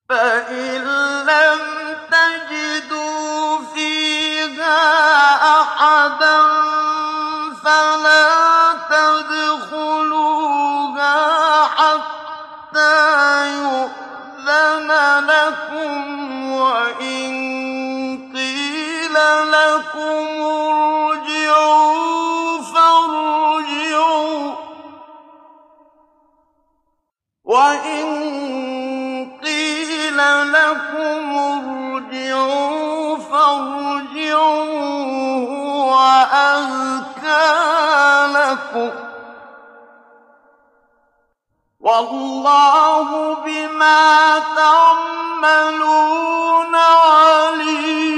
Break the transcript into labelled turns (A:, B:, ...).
A: فَإِن لَّمْ تَجِدُوا فِيهَا أَحَدًا فَلَا تَدْخُلُوهَا حَتَّىٰ يُؤْذَنَ لَكُمْ ۖ وَإِن قِيلَ لَكُمُ ارْجِعُوا فَارْجِعُوا هُوَ أَزْكَىٰ لَكُمْ ۚ وَاللَّهُ بِمَا تَعْمَلُونَ عَلِيمٌ